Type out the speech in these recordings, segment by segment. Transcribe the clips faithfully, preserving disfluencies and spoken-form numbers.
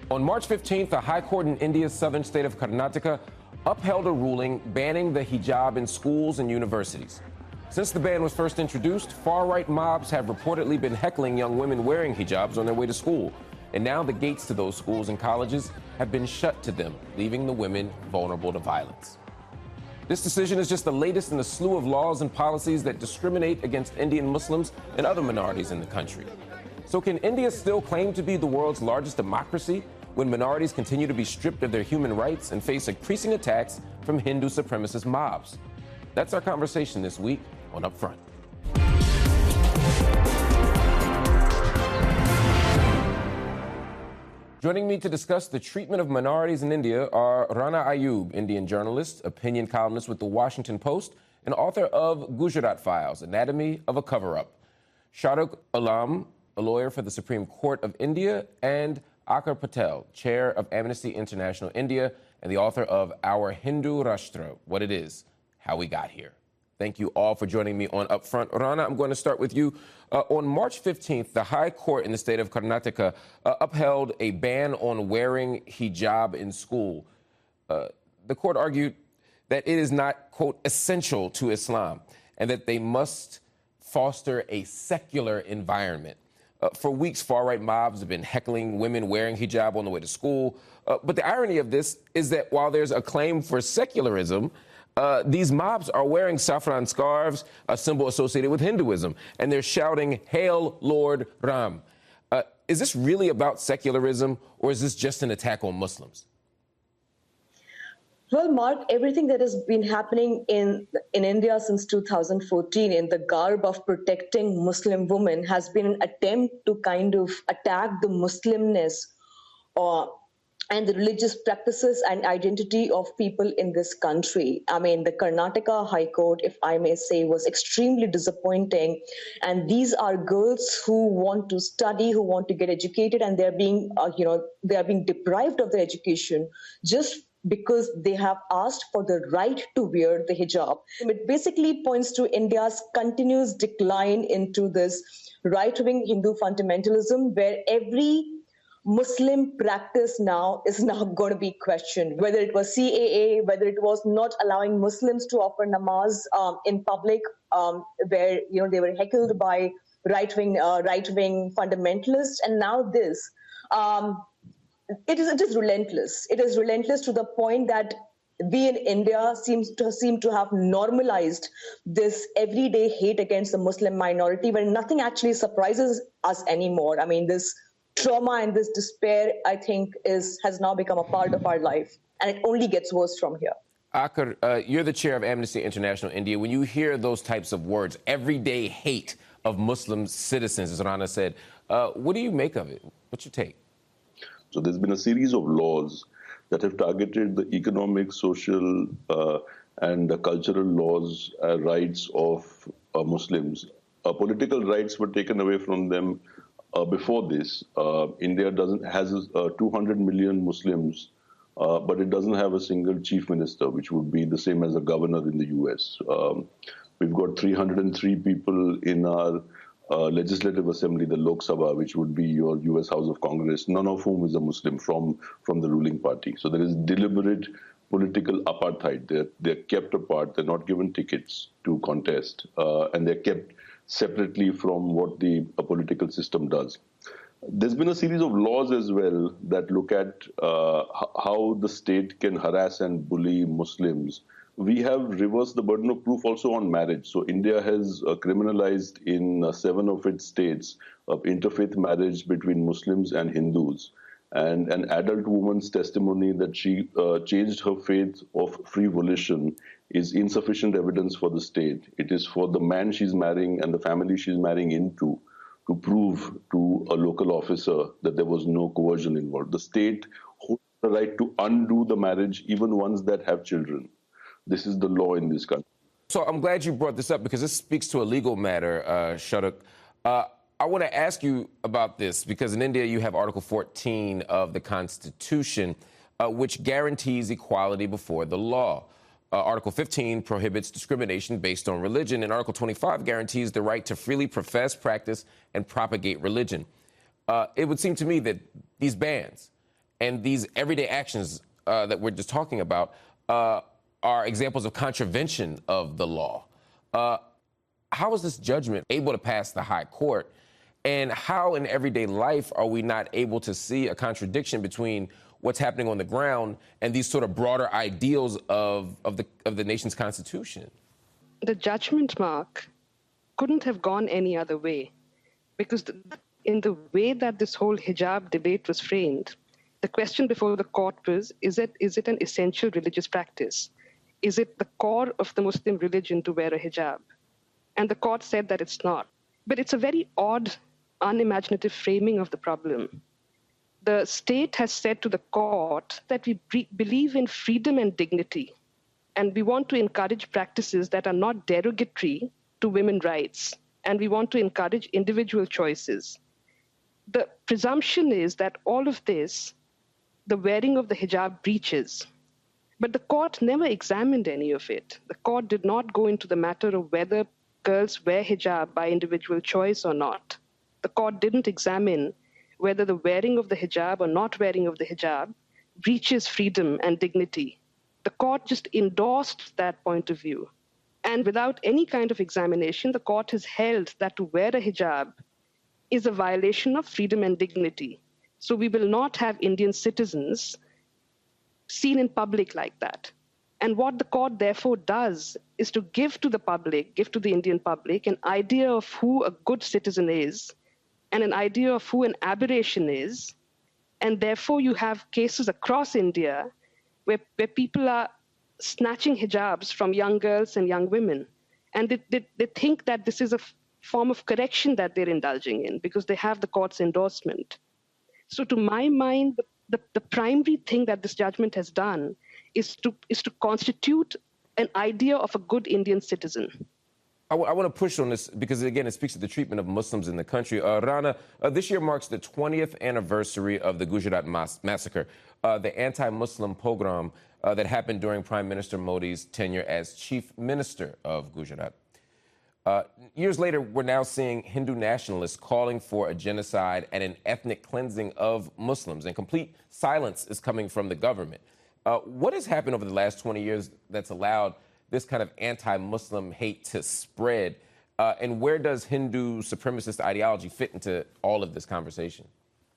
On March fifteenth, a high court in India's southern state of Karnataka upheld a ruling banning the hijab in schools and universities. Since the ban was first introduced, far-right mobs have reportedly been heckling young women wearing hijabs on their way to school. And now the gates to those schools and colleges have been shut to them, leaving the women vulnerable to violence. This decision is just the latest in a slew of laws and policies that discriminate against Indian Muslims and other minorities in the country. So can India still claim to be the world's largest democracy when minorities continue to be stripped of their human rights and face increasing attacks from Hindu supremacist mobs? That's our conversation this week on Upfront. Joining me to discuss the treatment of minorities in India are Rana Ayub, Indian journalist, opinion columnist with The Washington Post, and author of Gujarat Files, Anatomy of a Cover-Up; Shaukat Alam, a lawyer for the Supreme Court of India; and Akar Patel, chair of Amnesty International India and the author of Our Hindu Rashtra, What It Is, How We Got Here. Thank you all for joining me on Upfront. Rana, I'm going to start with you. Uh, on March fifteenth, the High Court in the state of Karnataka uh, upheld a ban on wearing hijab in school. Uh, the court argued that it is not, quote, essential to Islam and that they must foster a secular environment. Uh, for weeks, far-right mobs have been heckling women wearing hijab on the way to school. Uh, but the irony of this is that while there's a claim for secularism, Uh, these mobs are wearing saffron scarves, a symbol associated with Hinduism, and they're shouting, "Hail Lord Ram." Uh, is this really about secularism, or is this just an attack on Muslims? Well, Mark, everything that has been happening in, in India since two thousand fourteen in the garb of protecting Muslim women has been an attempt to kind of attack the Muslimness or and the religious practices and identity of people in this country. I mean, the Karnataka High Court, if I may say, was extremely disappointing. And these are girls who want to study, who want to get educated, and they're being, uh, you know, they are being deprived of their education just because they have asked for the right to wear the hijab. It basically points to India's continuous decline into this right-wing Hindu fundamentalism, where every Muslim practice now is now going to be questioned, whether it was C A A, whether it was not allowing Muslims to offer namaz um, in public, um, where you know they were heckled by right-wing uh, right-wing fundamentalists, and now this. Um, it is it is relentless. It is relentless to the point that we in India seems to seem to have normalized this everyday hate against the Muslim minority, where nothing actually surprises us anymore. I mean, this trauma and this despair, I think, is has now become a part of our life, and it only gets worse from here. Akar, uh, you're the chair of Amnesty International India. When you hear those types of words, everyday hate of Muslim citizens, as Rana said, uh, what do you make of it? What's your take? So there's been a series of laws that have targeted the economic, social, uh, and the cultural laws, uh, rights of uh, Muslims. Uh, political rights were taken away from them. Uh, before this, uh, India doesn't has uh, two hundred million Muslims, uh, but it doesn't have a single chief minister, which would be the same as a governor in the U S. Um, we've got three hundred three people in our uh, legislative assembly, the Lok Sabha, which would be your U S House of Congress, none of whom is a Muslim from, from the ruling party. So there is deliberate political apartheid. They're, they're kept apart. They're not given tickets to contest, uh, and they're kept separately from what the uh, political system does. There's been a series of laws as well that look at uh, how the state can harass and bully Muslims. We have reversed the burden of proof also on marriage. So India has uh, criminalized in uh, seven of its states of interfaith marriage between Muslims and Hindus. And an adult woman's testimony that she uh, changed her faith of free volition is insufficient evidence for the state. It is for the man she's marrying and the family she's marrying into to prove to a local officer that there was no coercion involved. The state holds the right to undo the marriage, even ones that have children. This is the law in this country. So I'm glad you brought this up because this speaks to a legal matter, uh, Shaukat. Uh, I want to ask you about this because in India you have Article fourteen of the Constitution, uh, which guarantees equality before the law. Uh, Article fifteen prohibits discrimination based on religion, and Article twenty-five guarantees the right to freely profess, practice, and propagate religion. Uh, it would seem to me that these bans and these everyday actions uh, that we're just talking about uh, are examples of contravention of the law. Uh, how is this judgment able to pass the high court? And how in everyday life are we not able to see a contradiction between what's happening on the ground and these sort of broader ideals of, of, the, of the nation's constitution? The judgment, Mark, couldn't have gone any other way, because the, in the way that this whole hijab debate was framed, the question before the court was, is it, is it an essential religious practice? Is it the core of the Muslim religion to wear a hijab? And the court said that it's not. But it's a very odd, unimaginative framing of the problem. The state has said to the court that we bre- believe in freedom and dignity, and we want to encourage practices that are not derogatory to women's rights, and we want to encourage individual choices. The presumption is that all of this, the wearing of the hijab, breaches. But the court never examined any of it. The court did not go into the matter of whether girls wear hijab by individual choice or not. The court didn't examine whether the wearing of the hijab or not wearing of the hijab breaches freedom and dignity. The court just endorsed that point of view. And without any kind of examination, the court has held that to wear a hijab is a violation of freedom and dignity. So we will not have Indian citizens seen in public like that. And what the court therefore does is to give to the public, give to the Indian public, an idea of who a good citizen is and an idea of who an aberration is. And therefore you have cases across India where, where people are snatching hijabs from young girls and young women. And they, they, they think that this is a f- form of correction that they're indulging in because they have the court's endorsement. So to my mind, the, the, the primary thing that this judgment has done is to is to constitute an idea of a good Indian citizen. I, w- I want to push on this because, again, it speaks to the treatment of Muslims in the country. Uh, Rana, uh, this year marks the twentieth anniversary of the Gujarat mas- massacre, uh, the anti-Muslim pogrom uh, that happened during Prime Minister Modi's tenure as chief minister of Gujarat. Uh, years later, we're now seeing Hindu nationalists calling for a genocide and an ethnic cleansing of Muslims, and complete silence is coming from the government. Uh, what has happened over the last twenty years that's allowed this kind of anti-Muslim hate to spread? Uh, and where does Hindu supremacist ideology fit into all of this conversation?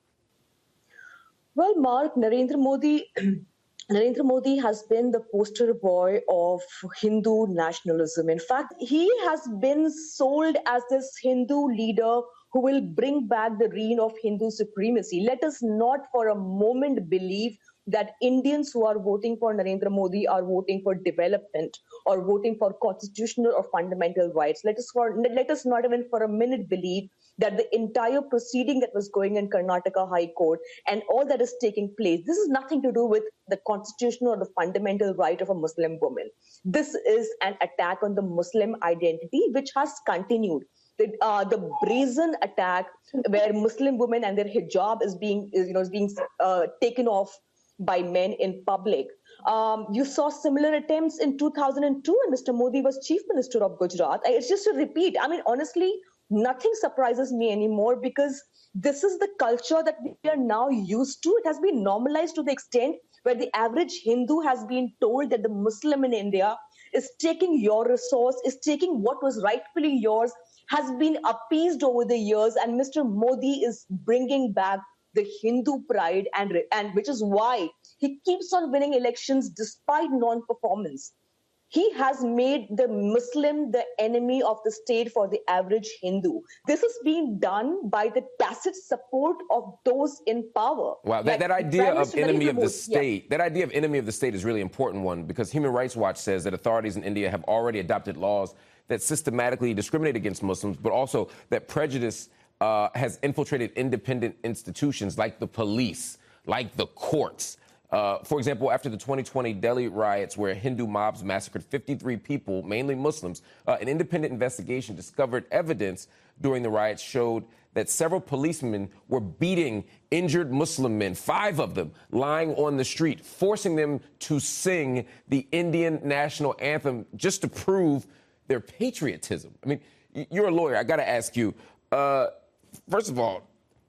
Well, Mark, Narendra Modi, Narendra Modi has been the poster boy of Hindu nationalism. In fact, he has been sold as this Hindu leader who will bring back the reign of Hindu supremacy. Let us not for a moment believe that Indians who are voting for Narendra Modi are voting for development or voting for constitutional or fundamental rights. Let us, for, let us not even for a minute believe that the entire proceeding that was going in Karnataka High Court and all that is taking place, this is nothing to do with the constitutional or the fundamental right of a Muslim woman. This is an attack on the Muslim identity, which has continued. The, uh, the brazen attack where Muslim women and their hijab is being, is, you know, is being uh, taken off by men in public. Um, you saw similar attempts in two thousand two when Mister Modi was chief minister of Gujarat. It's just a repeat. I mean, honestly, nothing surprises me anymore because this is the culture that we are now used to. It has been normalized to the extent where the average Hindu has been told that the Muslim in India is taking your resource, is taking what was rightfully yours, has been appeased over the years, and Mister Modi is bringing back the Hindu pride, and, and which is why he keeps on winning elections despite non-performance. He has made the Muslim the enemy of the state for the average Hindu. This is being done by the tacit support of those in power. Wow, that, like that idea of enemy of the Modi, state, yeah. that idea of enemy of the state is a really important one because Human Rights Watch says that authorities in India have already adopted laws that systematically discriminate against Muslims, but also that prejudice uh, has infiltrated independent institutions like the police, like the courts. Uh, for example, after the twenty twenty Delhi riots where Hindu mobs massacred fifty-three people, mainly Muslims, uh, an independent investigation discovered evidence during the riots showed that several policemen were beating injured Muslim men, five of them, lying on the street, forcing them to sing the Indian national anthem just to prove their patriotism. I mean, you're a lawyer. I got to ask you, uh, first of all,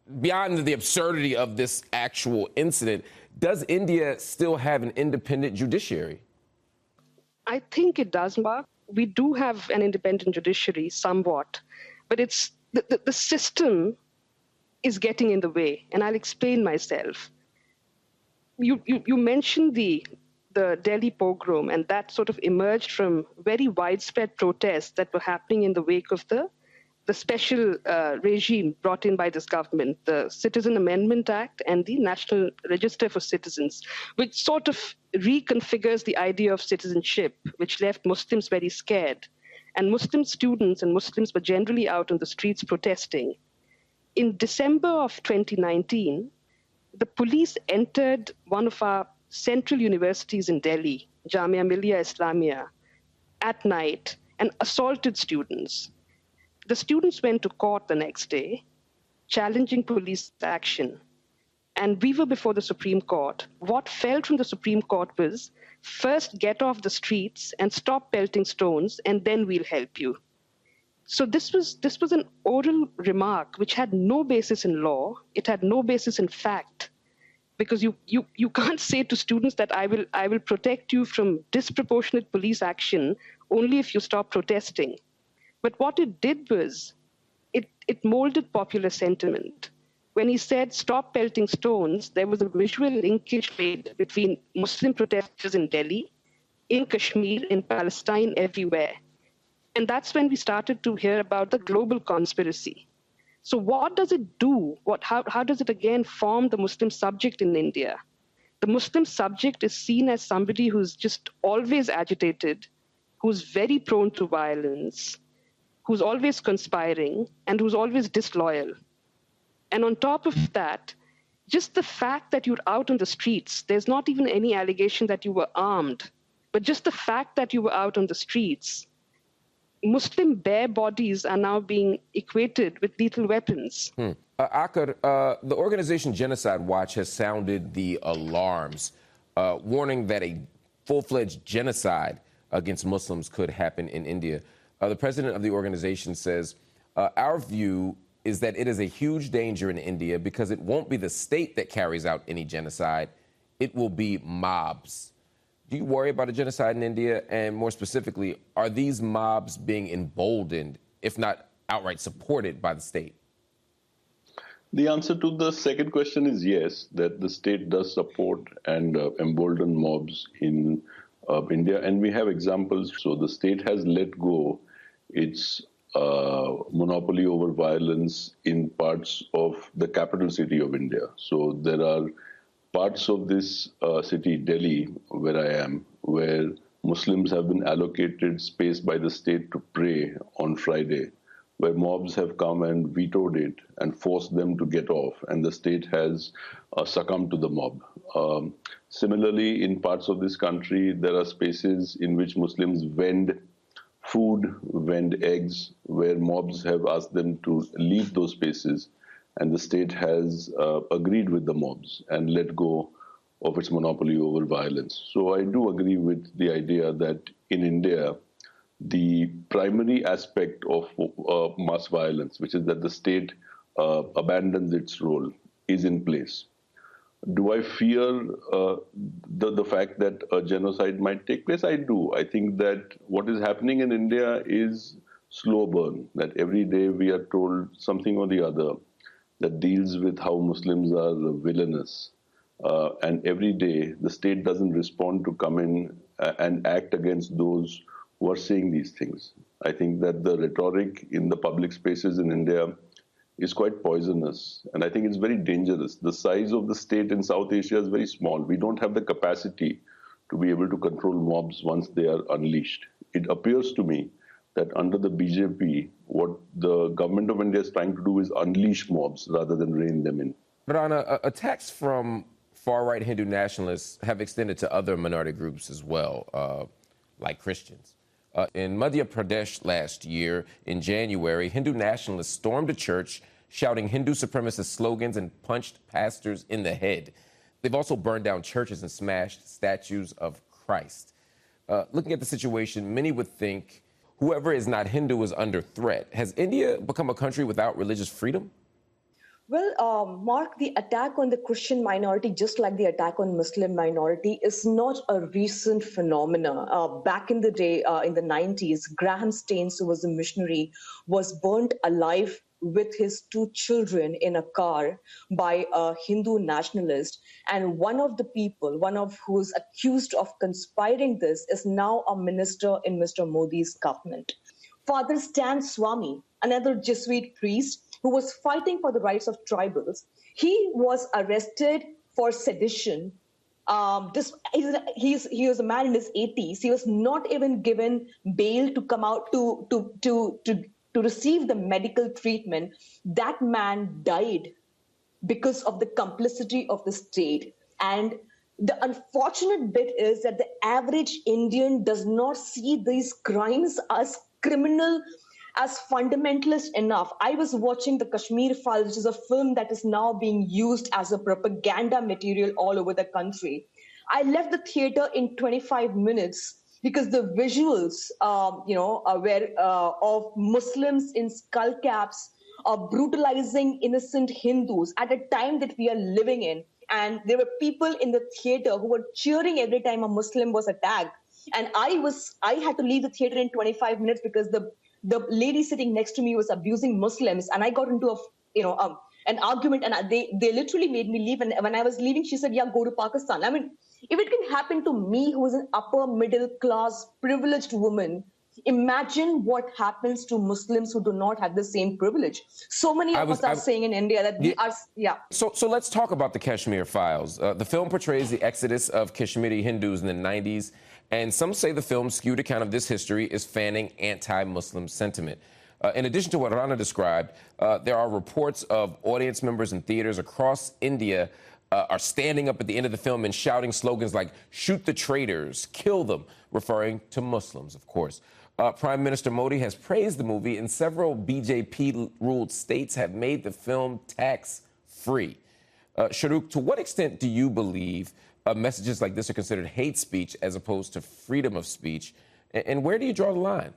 beyond the absurdity of this actual incident, does India still have an independent judiciary? I think it does, Mark. We do have an independent judiciary somewhat, but it's the, the, the system is getting in the way, and I'll explain myself. You, you, you mentioned the, the Delhi pogrom, and that sort of emerged from very widespread protests that were happening in the wake of the, the special uh, regime brought in by this government, the Citizen Amendment Act and the National Register for Citizens, which sort of reconfigures the idea of citizenship, which left Muslims very scared. And Muslim students and Muslims were generally out on the streets protesting. In December of twenty nineteen, the police entered one of our central universities in Delhi, Jamia Millia Islamia, at night and assaulted students. The students went to court the next day, challenging police action. And we were before the Supreme Court. What fell from the Supreme Court was, first get off the streets and stop pelting stones, and then we'll help you. So this was this was an oral remark which had no basis in law. It had no basis in fact, because you you you can't say to students that I will I will protect you from disproportionate police action only if you stop protesting. But what it did was, it it molded popular sentiment. When he said stop pelting stones, there was a visual linkage made between Muslim protesters in Delhi, in Kashmir, in Palestine, everywhere. And that's when we started to hear about the global conspiracy. So what does it do? What, how, how does it again form the Muslim subject in India? The Muslim subject is seen as somebody who's just always agitated, who's very prone to violence, who's always conspiring, and who's always disloyal. And on top of that, just the fact that you're out on the streets, there's not even any allegation that you were armed, but just the fact that you were out on the streets, Muslim bare bodies are now being equated with lethal weapons. Hmm. Uh, Akar, uh, the organization Genocide Watch has sounded the alarms, uh, warning that a full-fledged genocide against Muslims could happen in India. Uh, the president of the organization says, uh, our view is that it is a huge danger in India because it won't be the state that carries out any genocide. It will be mobs. Do you worry about a genocide in India? And more specifically, are these mobs being emboldened, if not outright supported by the state? The answer to the second question is yes, that the state does support and uh, embolden mobs in uh, India. And we have examples. So the state has let go its uh, monopoly over violence in parts of the capital city of India. So there are parts of this uh, city, Delhi, where I am, where Muslims have been allocated space by the state to pray on Friday, where mobs have come and vetoed it and forced them to get off, and the state has uh, succumbed to the mob. Um, similarly, in parts of this country, there are spaces in which Muslims vend food, vend eggs, where mobs have asked them to leave those spaces, and the state has uh, agreed with the mobs and let go of its monopoly over violence. So I do agree with the idea that in India, the primary aspect of uh, mass violence, which is that the state uh, abandons its role, is in place. Do I fear uh, the, the fact that a genocide might take place? I do. I think that what is happening in India is slow burn, that every day we are told something or the other that deals with how Muslims are villainous. Uh, and every day the state doesn't respond to come in and act against those who are saying these things. I think that the rhetoric in the public spaces in India is quite poisonous, and I think it's very dangerous. The size of the state in South Asia is very small. We don't have the capacity to be able to control mobs once they are unleashed. It appears to me that under the B J P, what the government of India is trying to do is unleash mobs rather than rein them in. Rana, uh, attacks from far-right Hindu nationalists have extended to other minority groups as well, uh, like Christians. Uh, in Madhya Pradesh last year, in January, Hindu nationalists stormed a church shouting Hindu supremacist slogans and punched pastors in the head. They've also burned down churches and smashed statues of Christ. Uh, looking at the situation, many would think whoever is not Hindu is under threat. Has India become a country without religious freedom? Well, um, Mark, the attack on the Christian minority, just like the attack on Muslim minority, is not a recent phenomenon. Uh, back in the day, uh, in the nineties, Graham Staines, who was a missionary, was burnt alive with his two children in a car by a Hindu nationalist. And one of the people, one of who's accused of conspiring this, is now a minister in Mister Modi's government. Father Stan Swami, another Jesuit priest who was fighting for the rights of tribals, he was arrested for sedition. Um, this, he's, he was a man in his eighties. He was not even given bail to come out to, to, to, to, to receive the medical treatment. That man died because of the complicity of the state. And the unfortunate bit is that the average Indian does not see these crimes as criminal, as fundamentalist enough. I was watching the Kashmir Files, which is a film that is now being used as a propaganda material all over the country. I left the theater in twenty-five minutes because the visuals, um, you know, uh, were uh, of Muslims in skull caps, uh, brutalizing innocent Hindus at a time that we are living in. And there were people in the theater who were cheering every time a Muslim was attacked. And I was, I had to leave the theater in twenty-five minutes because the the lady sitting next to me was abusing Muslims, and I got into a, you know, um, an argument, and they they literally made me leave. And when I was leaving, she said, "Yeah, go to Pakistan." I mean, if it can happen to me, who is an upper middle class privileged woman, imagine what happens to Muslims who do not have the same privilege. So many of was, us are I, saying in India that we yeah, are, yeah. So, so let's talk about the Kashmir Files. Uh, the film portrays the exodus of Kashmiri Hindus in the nineties, and some say the film's skewed account of this history is fanning anti-Muslim sentiment. Uh, in addition to what Rana described, uh, there are reports of audience members in theaters across India uh, are standing up at the end of the film and shouting slogans like, "Shoot the traitors, kill them," referring to Muslims, of course. Uh, Prime Minister Modi has praised the movie, and several B J P-ruled states have made the film tax-free. Uh, Shahrukh, to what extent do you believe uh, messages like this are considered hate speech as opposed to freedom of speech? And, and where do you draw the line?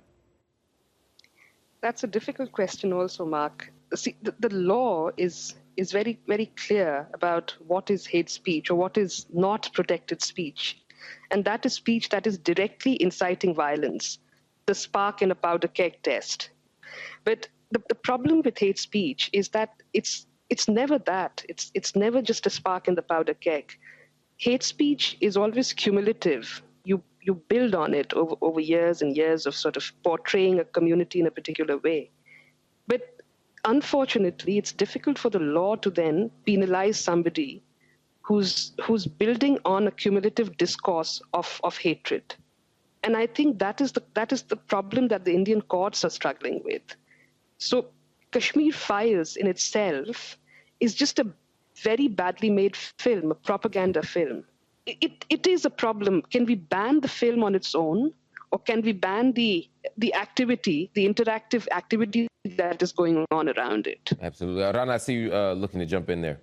That's a difficult question also, Mark. See, the, the law is is very, very clear about what is hate speech or what is not protected speech. And that is speech that is directly inciting violence, the spark in a powder keg test. But the, the problem with hate speech is that it's it's never that. It's it's never just a spark in the powder keg. Hate speech is always cumulative. You you build on it over, over years and years of sort of portraying a community in a particular way. But unfortunately, it's difficult for the law to then penalize somebody who's who's building on a cumulative discourse of, of hatred. And I think that is the that is the problem that the Indian courts are struggling with. So Kashmir Files in itself is just a very badly made film, a propaganda film. It, it is a problem. Can we ban the film on its own, or can we ban the the activity, the interactive activity that is going on around it? Absolutely. Rana, I see you uh, looking to jump in there.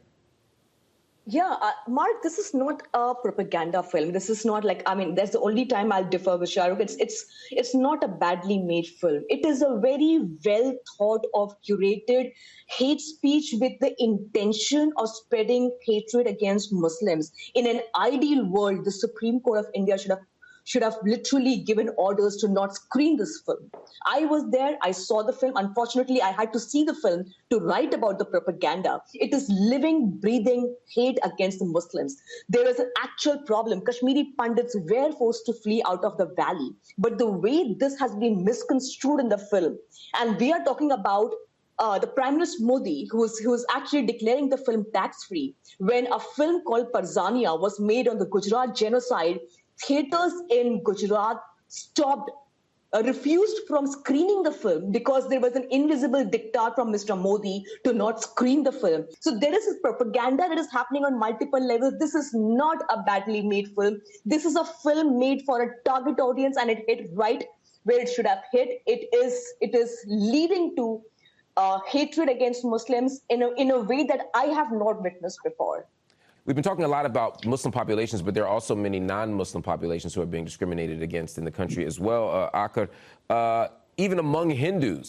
Yeah, uh, Mark, this is not a propaganda film. This is not like, I mean, that's the only time I'll differ with Shahrukh. It's, it's, it's not a badly made film. It is a very well thought of, curated hate speech with the intention of spreading hatred against Muslims. In an ideal world, the Supreme Court of India should have should have literally given orders to not screen this film. I was there, I saw the film. Unfortunately, I had to see the film to write about the propaganda. It is living, breathing hate against the Muslims. There is an actual problem. Kashmiri Pandits were forced to flee out of the valley. But the way this has been misconstrued in the film, and we are talking about Uh, the Prime Minister Modi, who was, who was actually declaring the film tax-free, when a film called Parzania was made on the Gujarat genocide, theaters in Gujarat stopped, uh, refused from screening the film because there was an invisible diktat from Mister Modi to not screen the film. So there is this propaganda that is happening on multiple levels. This is not a badly made film. This is a film made for a target audience, and it hit right where it should have hit. It is, it is leading to Uh, hatred against Muslims in a, in a way that I have not witnessed before. We've been talking a lot about Muslim populations, but there are also many non-Muslim populations who are being discriminated against in the country as well, uh, Akar. Uh, even among Hindus,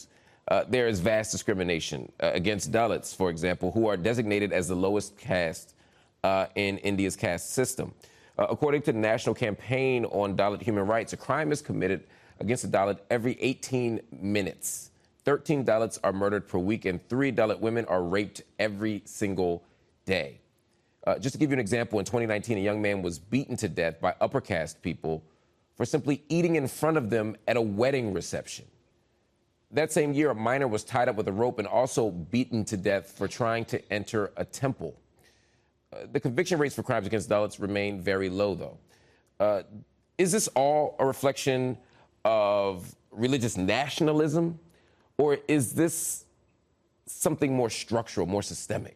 Uh, there is vast discrimination uh, against Dalits, for example, who are designated as the lowest caste uh, in India's caste system. Uh, according to the National Campaign on Dalit Human Rights, a crime is committed against a Dalit every eighteen minutes. thirteen Dalits are murdered per week, and three Dalit women are raped every single day. Uh, just to give you an example, in twenty nineteen, a young man was beaten to death by upper caste people for simply eating in front of them at a wedding reception. That same year, a minor was tied up with a rope and also beaten to death for trying to enter a temple. Uh, the conviction rates for crimes against Dalits remain very low, though. Uh, is this all a reflection of religious nationalism, or is this something more structural, more systemic?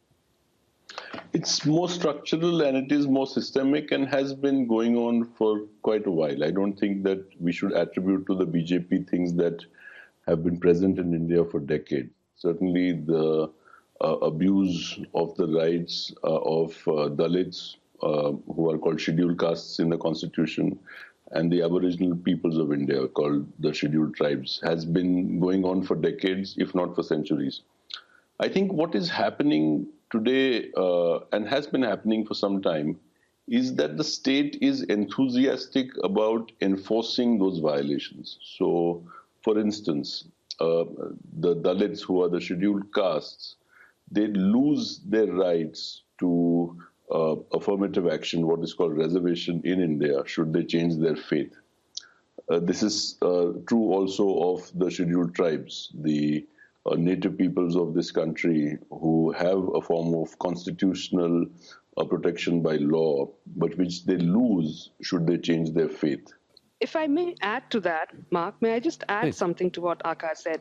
It's more structural and it is more systemic and has been going on for quite a while. I don't think that we should attribute to the B J P things that have been present in India for decades. Certainly the uh, abuse of the rights uh, of uh, Dalits, uh, who are called scheduled castes in the constitution, and the Aboriginal peoples of India, called the scheduled tribes, has been going on for decades, if not for centuries. I think what is happening today, uh, and has been happening for some time, is that the state is enthusiastic about enforcing those violations. So, for instance, uh, the Dalits, who are the scheduled castes, they lose their rights to uh, affirmative action, what is called reservation in India, should they change their faith. Uh, this is uh, true also of the scheduled tribes, the uh, native peoples of this country who have a form of constitutional uh, protection by law, but which they lose should they change their faith. If I may add to that, Mark, may I just add Please. something to what Akash said?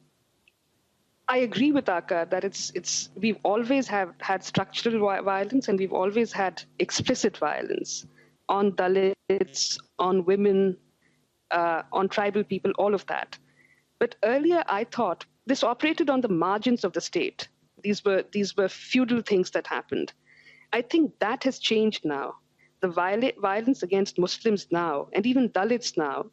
I agree with Akash that it's it's we've always have had structural violence and we've always had explicit violence on Dalits, on women, uh, on tribal people, all of that. But earlier, I thought this operated on the margins of the state. These were these were feudal things that happened. I think that has changed now. The viol- violence against Muslims now, and even Dalits now,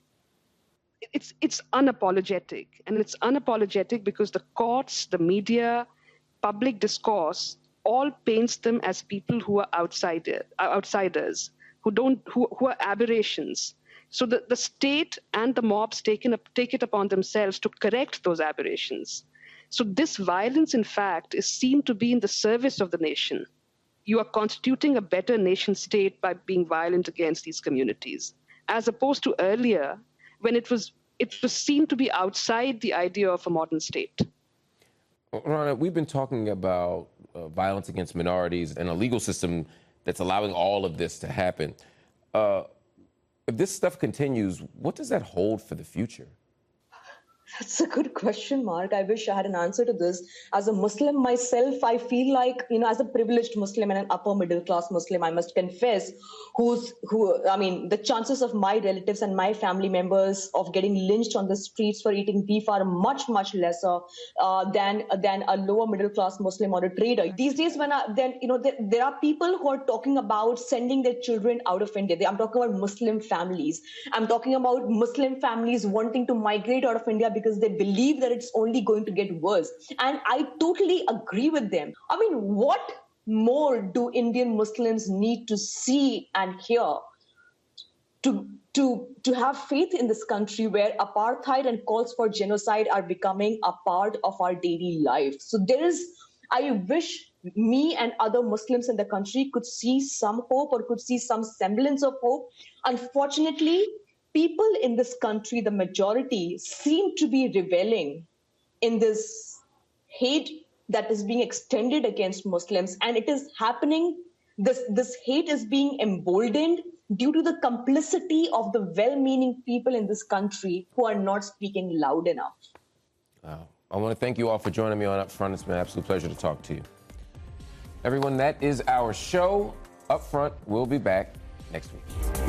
it's it's unapologetic. And it's unapologetic because the courts, the media, public discourse all paints them as people who are outsider, outsiders, who don't who, who are aberrations. So the, the state and the mobs taken up, take it upon themselves to correct those aberrations. So this violence, in fact, is seen to be in the service of the nation. You are constituting a better nation state by being violent against these communities, as opposed to earlier when it was it was seen to be outside the idea of a modern state. Rana, we've been talking about uh, violence against minorities and a legal system that's allowing all of this to happen. Uh, if this stuff continues, what does that hold for the future? That's a good question, Mark. I wish I had an answer to this. As a Muslim myself, I feel like, you know, as a privileged Muslim and an upper middle class Muslim, I must confess, who's, who, I mean, the chances of my relatives and my family members of getting lynched on the streets for eating beef are much, much lesser uh, than, than a lower middle class Muslim or a trader. These days, when I, then, you know, there, there are people who are talking about sending their children out of India. I'm talking about Muslim families. I'm talking about Muslim families wanting to migrate out of India because they believe that it's only going to get worse. And I totally agree with them. I mean, what more do Indian Muslims need to see and hear to, to, to have faith in this country where apartheid and calls for genocide are becoming a part of our daily life? So there is, I wish me and other Muslims in the country could see some hope or could see some semblance of hope. Unfortunately, people in this country, the majority, seem to be reveling in this hate that is being extended against Muslims. And it is happening, this, this hate is being emboldened due to the complicity of the well-meaning people in this country who are not speaking loud enough. Wow. I want to thank you all for joining me on Upfront. It's been an absolute pleasure to talk to you. Everyone, that is our show. Upfront, we'll be back next week.